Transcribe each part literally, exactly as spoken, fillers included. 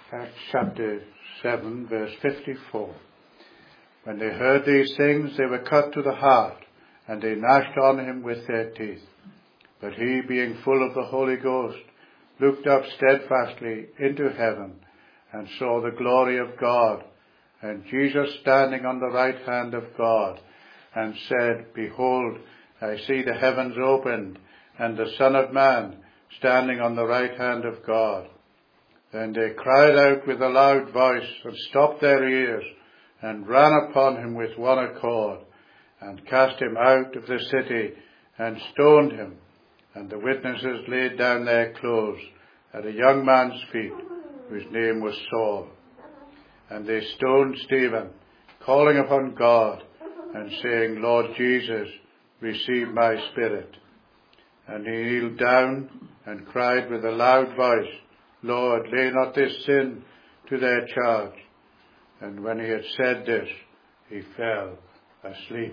Acts chapter seven, verse fifty-four. When they heard these things, they were cut to the heart, and they gnashed on him with their teeth. But he, being full of the Holy Ghost, looked up steadfastly into heaven, and saw the glory of God, and Jesus standing on the right hand of God, and said, Behold, I see the heavens opened, and the Son of Man standing on the right hand of God. Then they cried out with a loud voice, and stopped their ears, and ran upon him with one accord, and cast him out of the city, and stoned him. And the witnesses laid down their clothes at a young man's feet, whose name was Saul. And they stoned Stephen, calling upon God, and saying, Lord Jesus, receive my spirit. And he kneeled down, and cried with a loud voice, Lord, lay not this sin to their charge. And when he had said this, he fell asleep.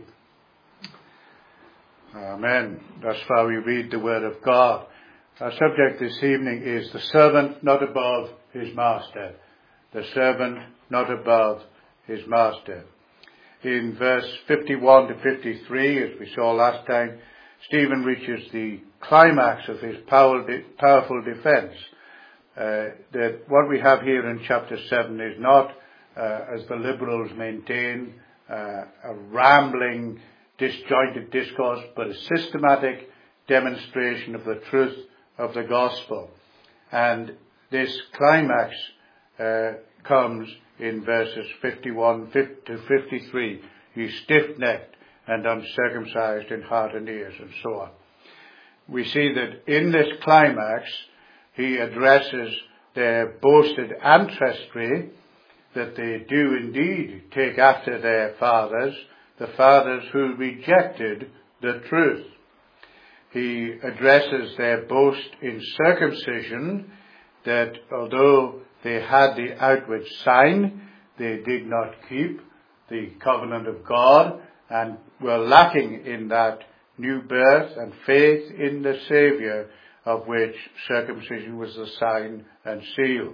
Amen. Thus far we read the word of God. Our subject this evening is the servant not above his master. The servant not above his master. In verse fifty-one to fifty-three, as we saw last time, Stephen reaches the climax of his powerful defense. Uh, that what we have here in chapter seven is not, uh, as the liberals maintain, uh, a rambling, disjointed discourse, but a systematic demonstration of the truth of the gospel. And this climax uh, comes in verses fifty-one to fifty-three. He's stiff-necked and uncircumcised in heart and ears, and so on. We see that in this climax, he addresses their boasted ancestry, that they do indeed take after their fathers, the fathers who rejected the truth. He addresses their boast in circumcision, that although they had the outward sign, they did not keep the covenant of God, and were lacking in that new birth and faith in the Saviour, of which circumcision was the sign and seal.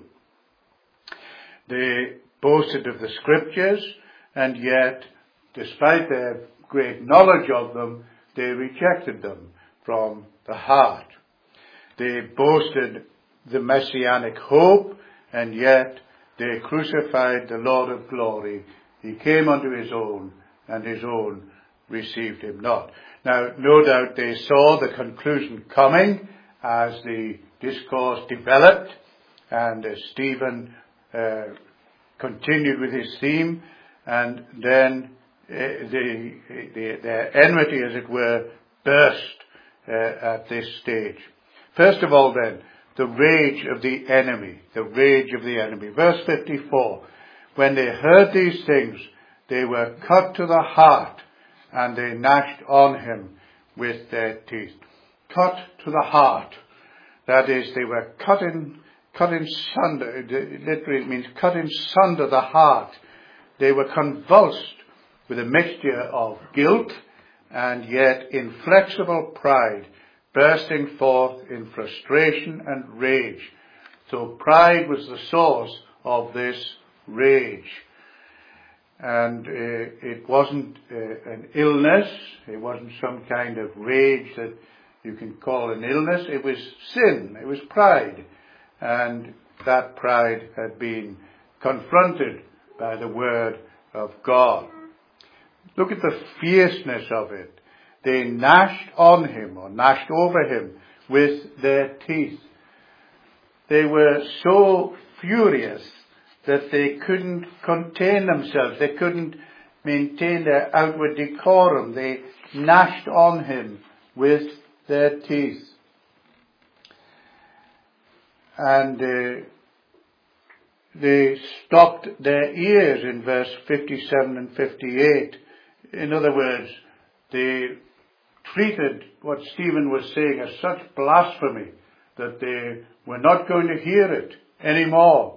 They boasted of the Scriptures, and yet, despite their great knowledge of them, they rejected them from the heart. They boasted the messianic hope, and yet they crucified the Lord of glory. He came unto his own, and his own received him not. Now, no doubt they saw the conclusion coming as the discourse developed, and as Stephen uh, continued with his theme, and then uh, the, the, their enmity, as it were, burst uh, at this stage. First of all, then, the rage of the enemy, the rage of the enemy. Verse fifty-four, when they heard these things, they were cut to the heart, and they gnashed on him with their teeth. Cut to the heart. That is, they were cut in, cut in sunder. It literally means cut in sunder the heart. They were convulsed with a mixture of guilt and yet inflexible pride, bursting forth in frustration and rage. So pride was the source of this rage. And uh, it wasn't uh, an illness. It wasn't some kind of rage that you can call an illness. It was sin. It was pride. And that pride had been confronted by the word of God. Look at the fierceness of it. They gnashed on him, or gnashed over him, with their teeth. They were so furious that they couldn't contain themselves. They couldn't maintain their outward decorum. They gnashed on him with their teeth. And uh, they stopped their ears in verse fifty-seven and fifty-eight. In other words, they treated what Stephen was saying as such blasphemy that they were not going to hear it anymore.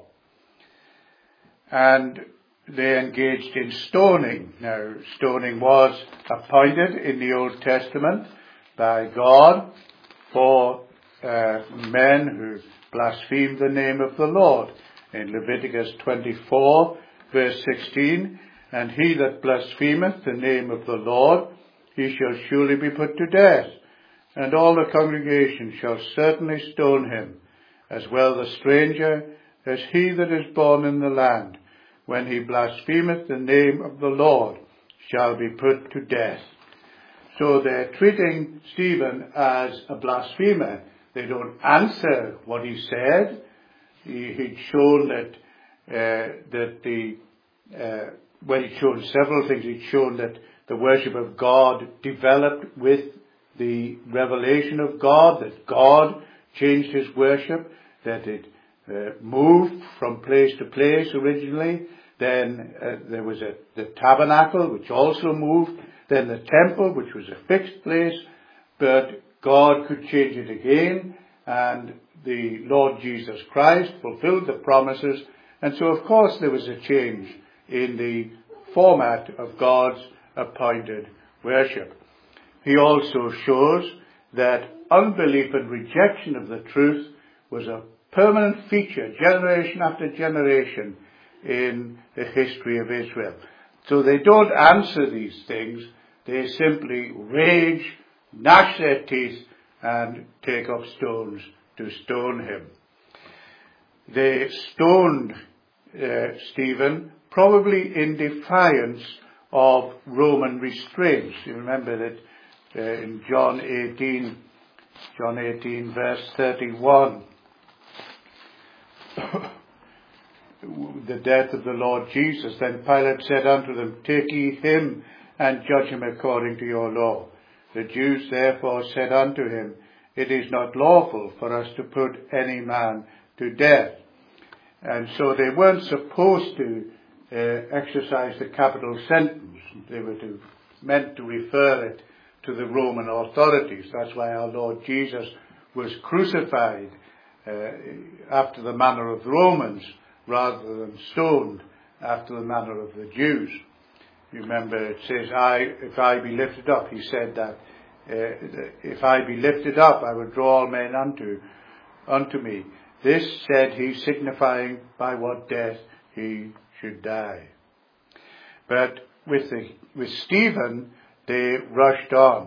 And they engaged in stoning. Now, stoning was appointed in the Old Testament by God for uh, men who blasphemed the name of the Lord. in Leviticus twenty-four, verse sixteen, "And he that blasphemeth the name of the Lord, he shall surely be put to death, and all the congregation shall certainly stone him, as well the stranger as he that is born in the land. When he blasphemeth the name of the Lord, shall be put to death." So they're treating Stephen as a blasphemer. They don't answer what he said. He, he'd shown that uh, that the uh, well, he'd shown several things. He'd shown that the worship of God developed with the revelation of God, that God changed his worship, that it uh, moved from place to place originally. Then uh, there was a, the tabernacle, which also moved. Then the temple, which was a fixed place, but God could change it again, and the Lord Jesus Christ fulfilled the promises. And so, of course, there was a change in the format of God's appointed worship. He also shows that unbelief and rejection of the truth was a permanent feature, generation after generation, in the history of Israel. So they don't answer these things. They simply rage, gnash their teeth, and take up stones to stone him. They stoned uh, Stephen probably in defiance of Roman restraints. You remember that uh, in John eighteen, John eighteen, verse thirty-one, the death of the Lord Jesus. "Then Pilate said unto them, Take ye him, and judge him according to your law. The Jews therefore said unto him, It is not lawful for us to put any man to death." And so they weren't supposed to uh, exercise the capital sentence. They were to, meant to refer it to the Roman authorities. That's why our Lord Jesus was crucified uh, after the manner of the Romans, rather than stoned after the manner of the Jews. You remember it says, I, if I be lifted up, he said that, uh, if I be lifted up, I will draw all men unto, unto me. This said he, signifying by what death he should die. But with, the, with Stephen, they rushed on,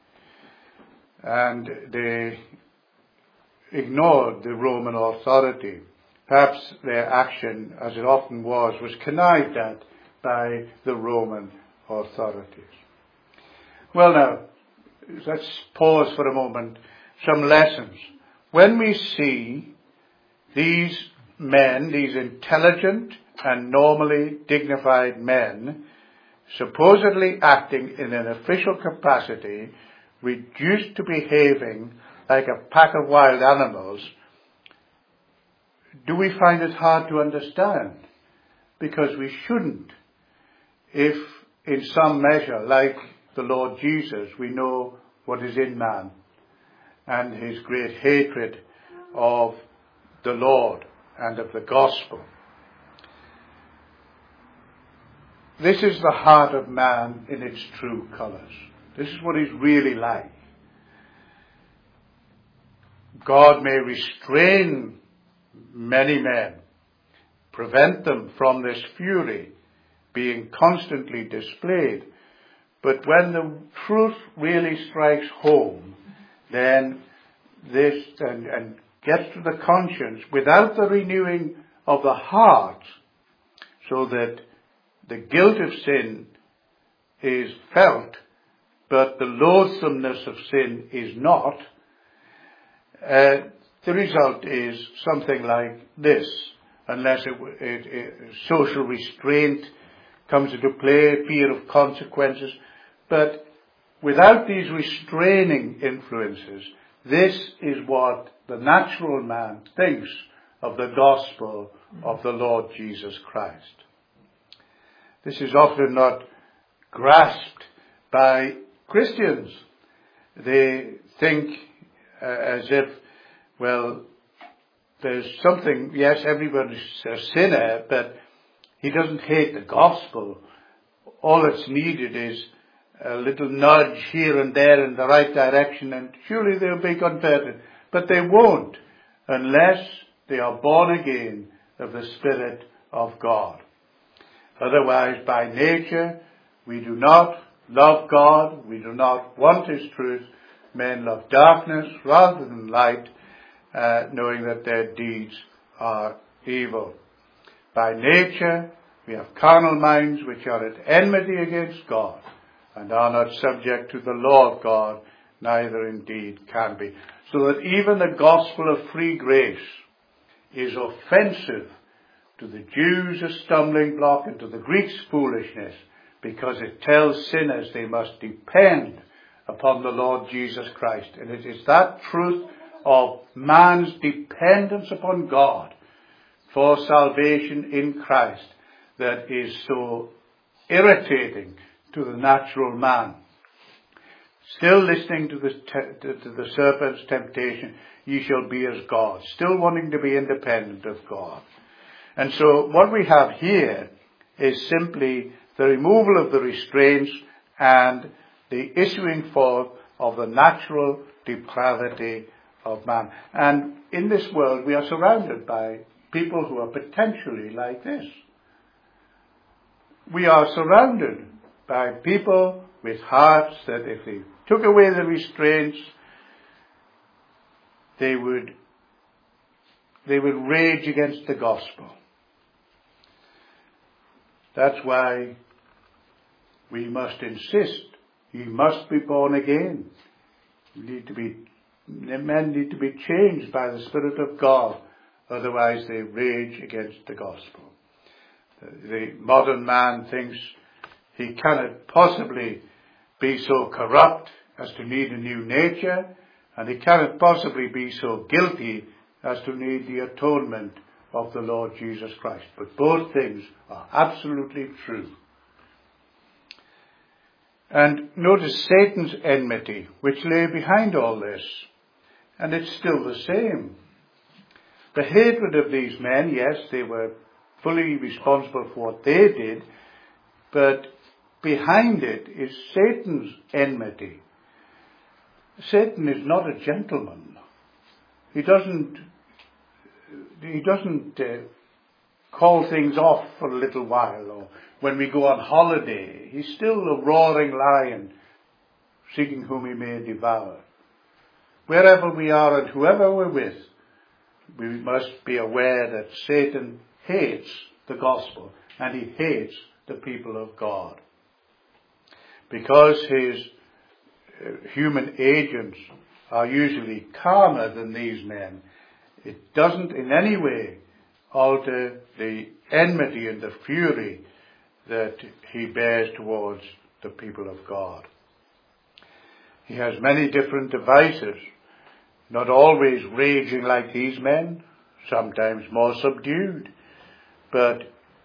and they ignored the Roman authority. Perhaps their action, as it often was, was connived at by the Roman authorities. Well now, let's pause for a moment. Some lessons. When we see these men, these intelligent and normally dignified men, supposedly acting in an official capacity, reduced to behaving like a pack of wild animals, do we find it hard to understand? Because we shouldn't. If, in some measure, like the Lord Jesus, we know what is in man and his great hatred of the Lord and of the gospel. This is the heart of man in its true colours. This is what he's really like. God may restrain many men, prevent them from this fury being constantly displayed. But when the truth really strikes home, then this and, and gets to the conscience without the renewing of the heart, so that the guilt of sin is felt, but the loathsomeness of sin is not, uh, the result is something like this, unless it, it, it, social restraint comes into play, fear of consequences. But without these restraining influences, this is what the natural man thinks of the gospel of the Lord Jesus Christ. This is often not grasped by Christians. They think uh, as if, well, there's something, yes, everybody's a sinner, but he doesn't hate the gospel. All that's needed is a little nudge here and there in the right direction, and surely they'll be converted. But they won't unless they are born again of the Spirit of God. Otherwise, by nature, we do not love God, we do not want His truth. Men love darkness rather than light, uh, knowing that their deeds are evil. By nature, we have carnal minds which are at enmity against God, and are not subject to the law of God, neither indeed can be. So that even the gospel of free grace is offensive to the Jews, a stumbling block, and to the Greeks foolishness, because it tells sinners they must depend upon the Lord Jesus Christ. And it is that truth of man's dependence upon God for salvation in Christ that is so irritating to the natural man. Still listening to the, te- to the serpent's temptation, ye shall be as God. Still wanting to be independent of God. And so what we have here is simply the removal of the restraints and the issuing forth of the natural depravity of man. And in this world we are surrounded by people who are potentially like this. We are surrounded by people with hearts that if they took away the restraints, they would they would rage against the gospel. That's why we must insist, you must be born again. You need to be, men need to be changed by the Spirit of God, otherwise they rage against the gospel. The, the modern man thinks he cannot possibly be so corrupt as to need a new nature, and he cannot possibly be so guilty as to need the atonement of the Lord Jesus Christ. But both things are absolutely true. And notice Satan's enmity, which lay behind all this. And it's still the same. The hatred of these men, yes, they were fully responsible for what they did, but behind it is Satan's enmity. Satan is not a gentleman. He doesn't, he doesn't uh, call things off for a little while, or when we go on holiday. He's still a roaring lion, seeking whom he may devour. Wherever we are and whoever we're with, we must be aware that Satan hates the gospel, and he hates the people of God. Because his human agents are usually calmer than these men, it doesn't in any way alter the enmity and the fury that he bears towards the people of God. He has many different devices, not always raging like these men, sometimes more subdued, but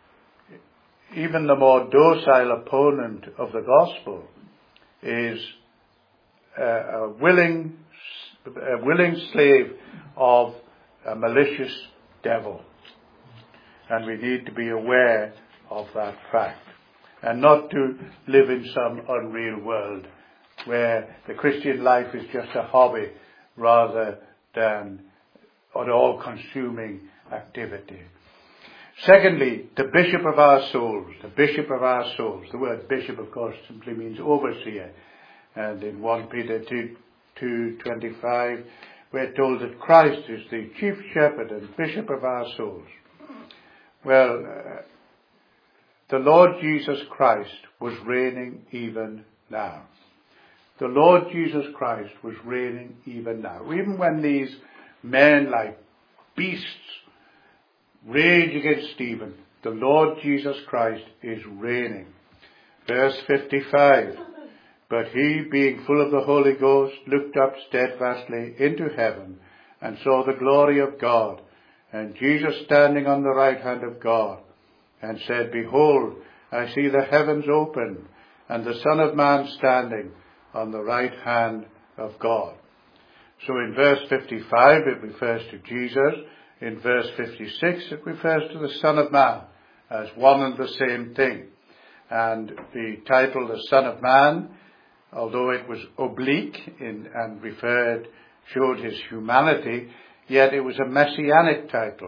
even the more docile opponent of the gospel is a, a willing, a willing slave of a malicious devil. And we need to be aware of that fact, and not to live in some unreal world where the Christian life is just a hobby rather than an all-consuming activity. Secondly, the bishop of our souls, the bishop of our souls. The word bishop, of course, simply means overseer. And in First Peter two twenty-five, we're told that Christ is the chief shepherd and bishop of our souls. Well, uh, the Lord Jesus Christ was reigning even now. The Lord Jesus Christ was reigning even now. Even when these men like beasts rage against Stephen, the Lord Jesus Christ is reigning. Verse fifty-five, but he, being full of the Holy Ghost, looked up steadfastly into heaven and saw the glory of God, and Jesus standing on the right hand of God, and said, behold, I see the heavens open, and the Son of Man standing on the right hand of God. So in verse fifty-five it refers to Jesus. In verse fifty-six it refers to the Son of Man as one and the same thing. And the title, the Son of Man, although it was oblique in, and referred, showed his humanity, yet it was a messianic title.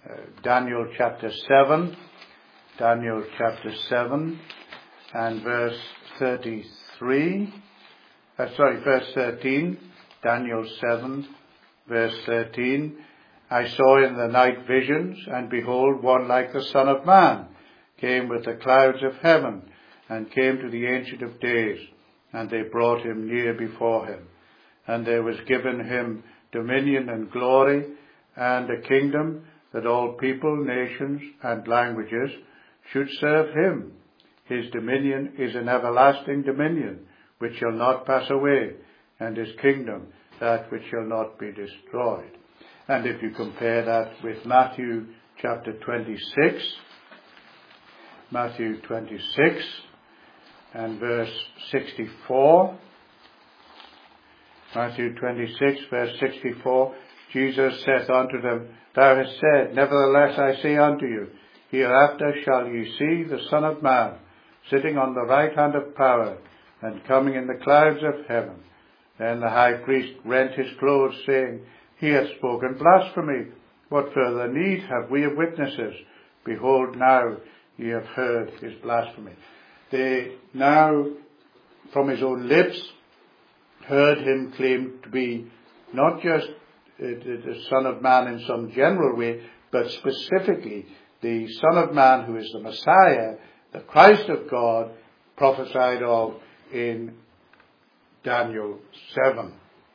uh, Daniel chapter seven, Daniel chapter seven and verse thirty-three, uh, sorry, verse thirteen, Daniel seven, verse thirteen. I saw in the night visions, and behold, one like the Son of Man came with the clouds of heaven, and came to the Ancient of Days, and they brought him near before him. And there was given him dominion and glory, and a kingdom, that all people, nations, and languages should serve him. His dominion is an everlasting dominion, which shall not pass away, and his kingdom that which shall not be destroyed. And if you compare that with Matthew chapter twenty-six, Matthew twenty-six and verse sixty-four, Matthew twenty-six verse sixty-four, Jesus saith unto them, Thou hast said, nevertheless I say unto you, hereafter shall ye see the Son of Man sitting on the right hand of power, and coming in the clouds of heaven. Then the high priest rent his clothes, saying, He hath spoken blasphemy. What further need have we of witnesses? Behold, now ye have heard his blasphemy. They now, from his own lips, heard him claim to be not just the Son of Man in some general way, but specifically the Son of Man who is the Messiah, the Christ of God, prophesied of in Daniel seven.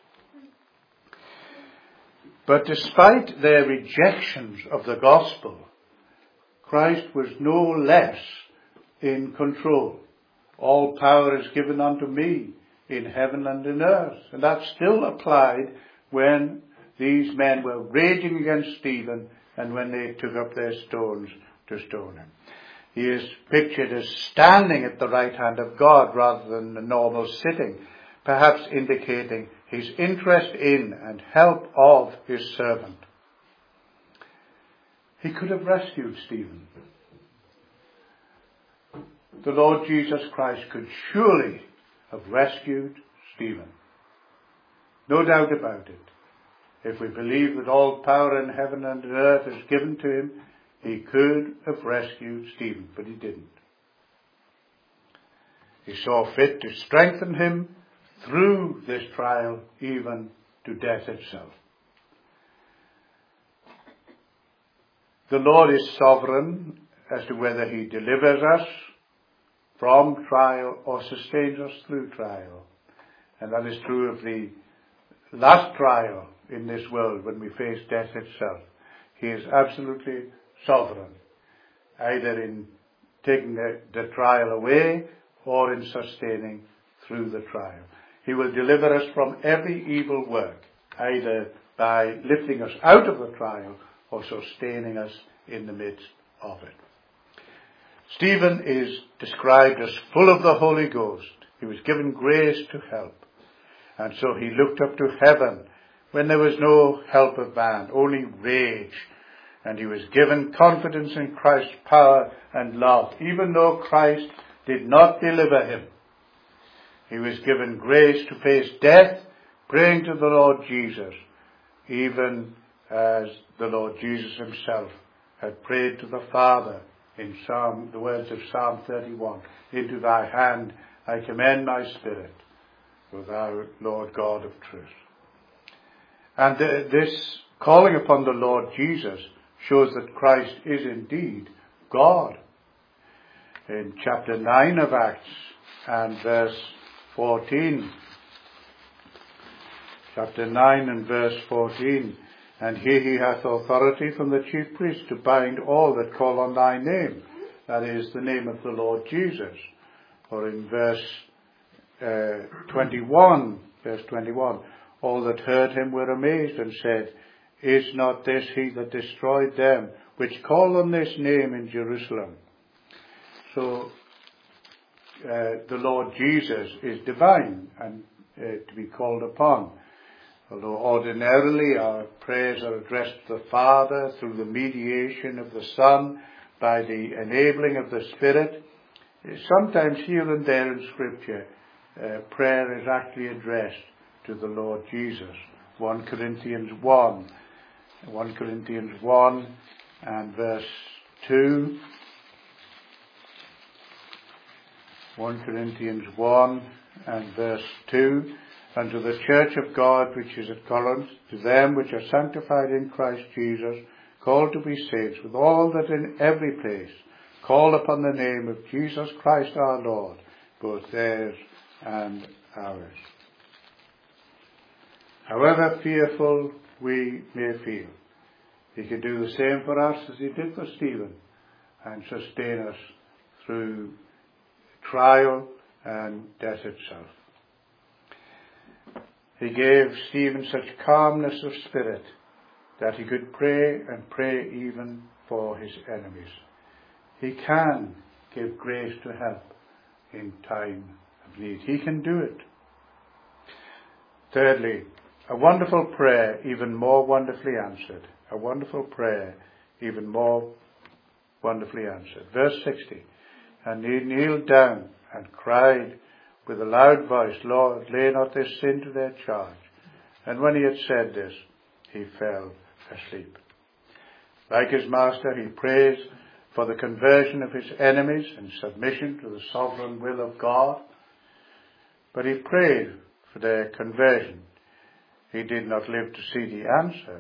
But despite their rejections of the gospel, Christ was no less in control. All power is given unto me in heaven and in earth. And that still applied when these men were raging against Stephen and when they took up their stones to stone him. He is pictured as standing at the right hand of God rather than the normal sitting, perhaps indicating his interest in and help of his servant. He could have rescued Stephen. The Lord Jesus Christ could surely have rescued Stephen. No doubt about it. If we believe that all power in heaven and on earth is given to him, he could have rescued Stephen, but he didn't. He saw fit to strengthen him through this trial, even to death itself. The Lord is sovereign as to whether he delivers us from trial or sustains us through trial. And that is true of the last trial in this world when we face death itself. He is absolutely sovereign, either in taking the, the trial away or in sustaining through the trial. He will deliver us from every evil work, either by lifting us out of the trial or sustaining us in the midst of it. Stephen is described as full of the Holy Ghost. He was given grace to help. And so he looked up to heaven when there was no help of man, only rage. And he was given confidence in Christ's power and love, even though Christ did not deliver him. He was given grace to face death, praying to the Lord Jesus, even as the Lord Jesus himself had prayed to the Father in Psalm, the words of Psalm thirty-one, Into thy hand I commend my spirit, O thou Lord God of truth. And uh, this calling upon the Lord Jesus shows that Christ is indeed God. In chapter nine of Acts and verse fourteen, chapter nine and verse fourteen, And here he hath authority from the chief priest to bind all that call on thy name, that is, the name of the Lord Jesus. Or in verse uh, twenty-one, verse twenty-one, all that heard him were amazed and said, Is not this he that destroyed them which call on this name in Jerusalem? So uh, the Lord Jesus is divine and uh, to be called upon. Although ordinarily our prayers are addressed to the Father through the mediation of the Son by the enabling of the Spirit, sometimes here and there in Scripture uh, prayer is actually addressed to the Lord Jesus. First Corinthians one, First Corinthians one and verse two. First Corinthians one and verse two. Unto the church of God which is at Corinth, to them which are sanctified in Christ Jesus, called to be saints, with all that in every place call upon the name of Jesus Christ our Lord, both theirs and ours. However fearful we may feel, he can do the same for us as he did for Stephen, and sustain us through trial and death itself. He gave Stephen such calmness of spirit that he could pray and pray even for his enemies. He can give grace to help in time of need. He can do it. Thirdly, a wonderful prayer even more wonderfully answered. A wonderful prayer even more wonderfully answered. Verse sixty. And he kneeled down and cried with a loud voice, Lord, lay not this sin to their charge. And when he had said this, he fell asleep. Like his master, he prays for the conversion of his enemies and submission to the sovereign will of God. But he prayed for their conversion. He did not live to see the answer,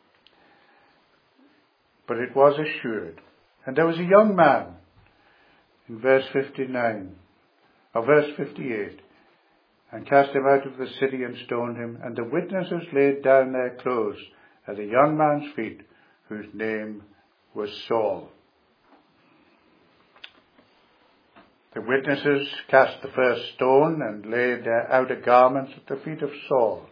but it was assured. And there was a young man in verse fifty-nine, or verse fifty-eight, and cast him out of the city and stoned him, and the witnesses laid down their clothes at the young man's feet, whose name was Saul. The witnesses cast the first stone and laid their outer garments at the feet of Saul.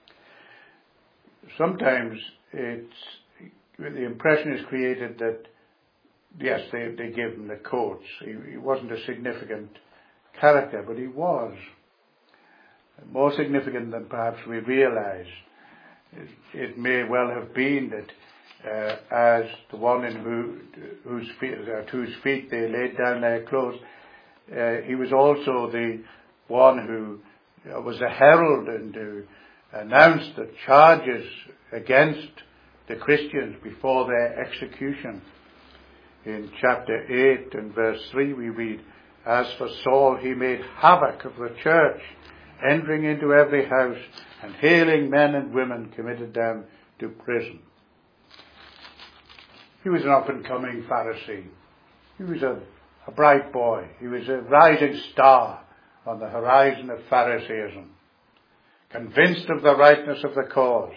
Sometimes it's, the impression is created that, yes, they, they gave him the coats. He, he wasn't a significant character, but he was more significant than perhaps we realize. It, it may well have been that uh, as the one in who, whose feet, at whose feet they laid down their clothes, uh, he was also the one who uh, was a herald and who announced the charges against the Christians before their execution. In chapter eight and verse three we read, As for Saul, he made havoc of the church, entering into every house, and hailing men and women, committed them to prison. He was an up-and-coming Pharisee. He was a, a bright boy. He was a rising star on the horizon of Pharisaism, convinced of the rightness of the cause.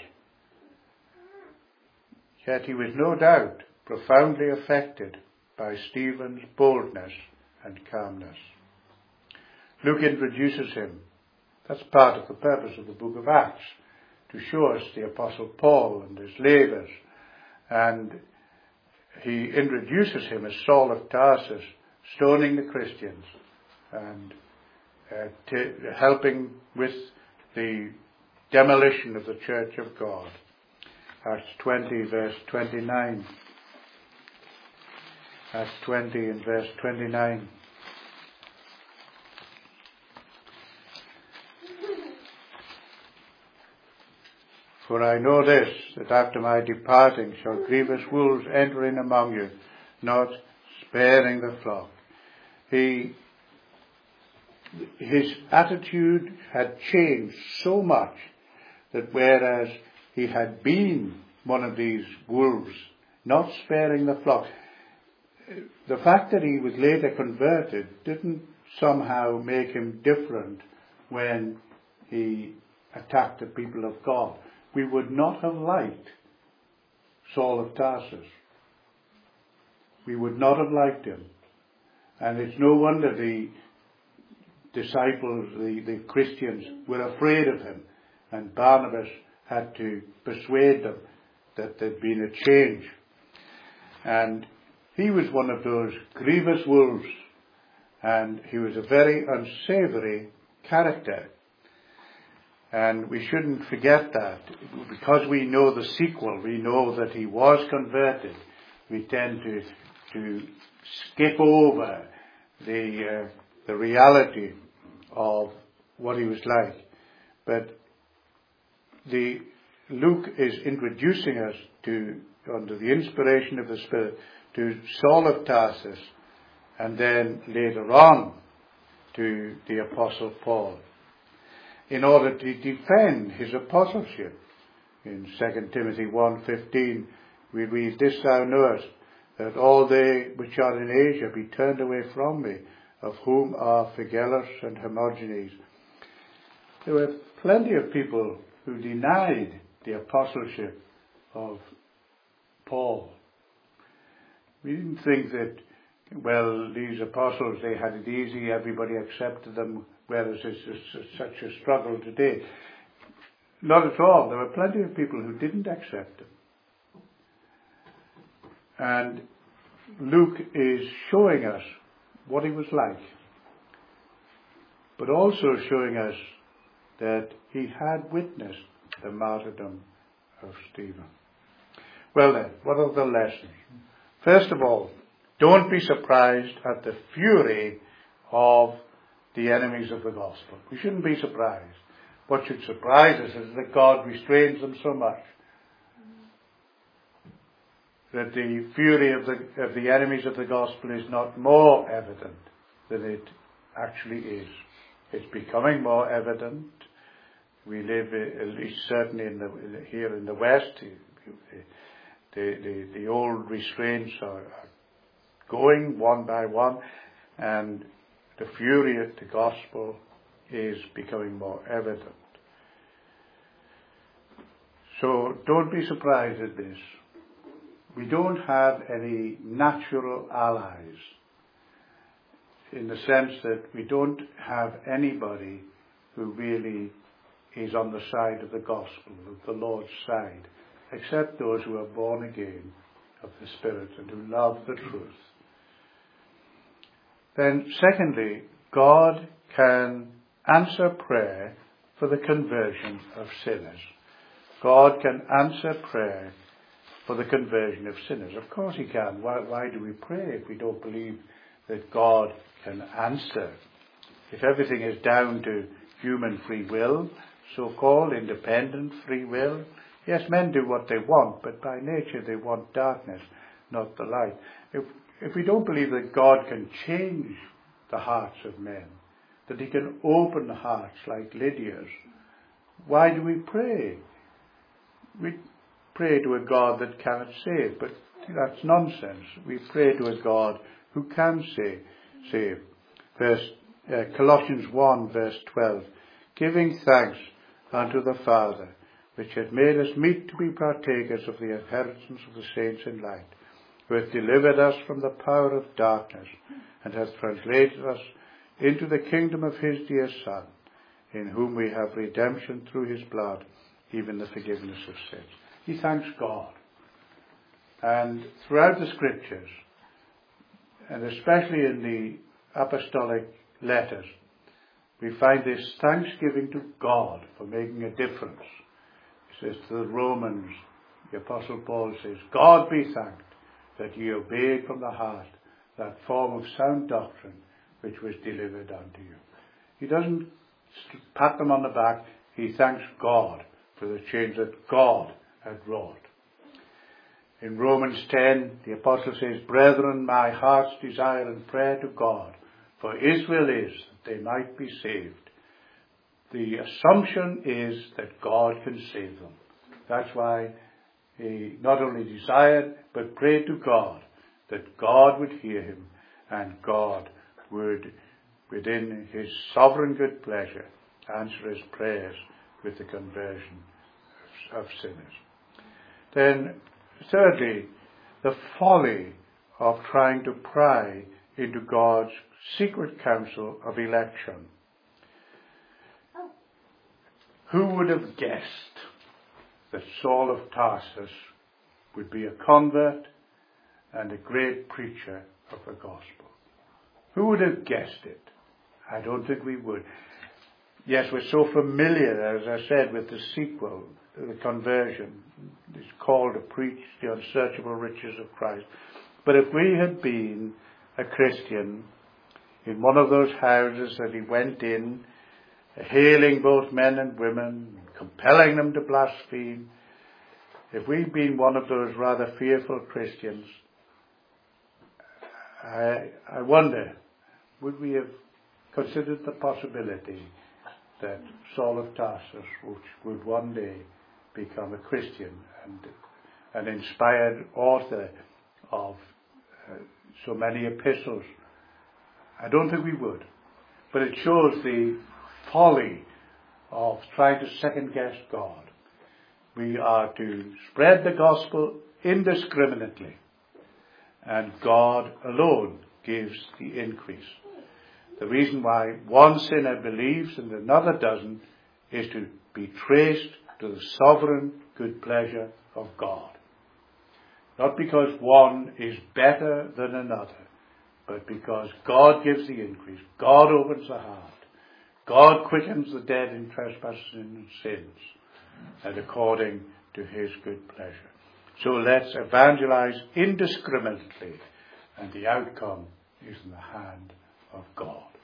Yet he was no doubt profoundly affected by Stephen's boldness and calmness. Luke introduces him. That's part of the purpose of the book of Acts, to show us the Apostle Paul and his labours. And he introduces him as Saul of Tarsus, stoning the Christians and uh, t- helping with the demolition of the church of God. Acts twenty, verse twenty-nine. Acts twenty and verse twenty-nine. For I know this, that after my departing shall grievous wolves enter in among you, not sparing the flock. He, his attitude had changed so much that whereas he had been one of these wolves, not sparing the flock, the fact that he was later converted didn't somehow make him different when he attacked the people of God. We would not have liked Saul of Tarsus. We would not have liked him. And it's no wonder the disciples, the, the Christians, were afraid of him. And Barnabas had to persuade them that there'd been a change. And he was one of those grievous wolves. And he was a very unsavoury character. And we shouldn't forget that. Because we know the sequel, we know that he was converted, we tend to to skip over the uh, the reality of what he was like. But the Luke is introducing us to under the inspiration of the Spirit, to Saul of Tarsus, and then later on to the Apostle Paul, in order to defend his apostleship. In Second Timothy one fifteen, we read, "This thou knowest, that all they which are in Asia be turned away from me, of whom are Phygellus and Hermogenes." There were plenty of people who denied the apostleship of Paul. We didn't think that, well, these apostles, they had it easy, everybody accepted them, whereas it's such a struggle today. Not at all. There were plenty of people who didn't accept him. And Luke is showing us what he was like, but also showing us that he had witnessed the martyrdom of Stephen. Well then, what are the lessons? First of all, don't be surprised at the fury of the enemies of the gospel. We shouldn't be surprised. What should surprise us is that God restrains them so much, that the fury of the, of the enemies of the gospel is not more evident than it actually is. It's becoming more evident. We live, at least certainly in the, here in the West, the, the, the old restraints are, are going one by one, and the fury of the gospel is becoming more evident. So don't be surprised at this. We don't have any natural allies, in the sense that we don't have anybody who really is on the side of the gospel, of the Lord's side, except those who are born again of the Spirit and who love the truth. Then secondly, God can answer prayer for the conversion of sinners. God can answer prayer for the conversion of sinners. Of course he can. Why, why do we pray if we don't believe that God can answer? If everything is down to human free will, so-called independent free will, yes, men do what they want, but by nature they want darkness, not the light. If, if we don't believe that God can change the hearts of men, that he can open hearts like Lydia's, why do we pray? We pray to a God that cannot save, but that's nonsense. We pray to a God who can save. save. Verse, uh, Colossians one verse twelve, "Giving thanks unto the Father, which hath made us meet to be partakers of the inheritance of the saints in light, who hath delivered us from the power of darkness, and hath translated us into the kingdom of his dear Son, in whom we have redemption through his blood, even the forgiveness of sins." He thanks God. And throughout the scriptures, and especially in the apostolic letters, we find this thanksgiving to God for making a difference. He says to the Romans, the Apostle Paul says, "God be thanked that ye obeyed from the heart that form of sound doctrine which was delivered unto you." He doesn't pat them on the back. He thanks God for the change that God had wrought. In Romans ten, the apostle says, "Brethren, my heart's desire and prayer to God, for his will is that they might be saved." The assumption is that God can save them. That's why he not only desired, but prayed to God, that God would hear him, and God would, within his sovereign good pleasure, answer his prayers with the conversion of sinners. Then, thirdly, the folly of trying to pry into God's secret counsel of election. Who would have guessed that Saul of Tarsus would be a convert and a great preacher of the gospel? Who would have guessed it? I don't think we would. Yes, we're so familiar, as I said, with the sequel, the conversion. It's called to preach the unsearchable riches of Christ. But if we had been a Christian in one of those houses that he went in, hailing both men and women, compelling them to blaspheme, if we've been one of those rather fearful Christians, I, I wonder, would we have considered the possibility that Saul of Tarsus would, would one day become a Christian and an inspired author of uh, so many epistles? I don't think we would. But it shows the folly of trying to second guess God. We are to spread the gospel indiscriminately, and God alone gives the increase. The reason why one sinner believes and another doesn't is to be traced to the sovereign good pleasure of God. Not because one is better than another, but because God gives the increase. God opens the heart. God quickens the dead in trespasses and sins, and according to his good pleasure. So let's evangelize indiscriminately, and the outcome is in the hand of God.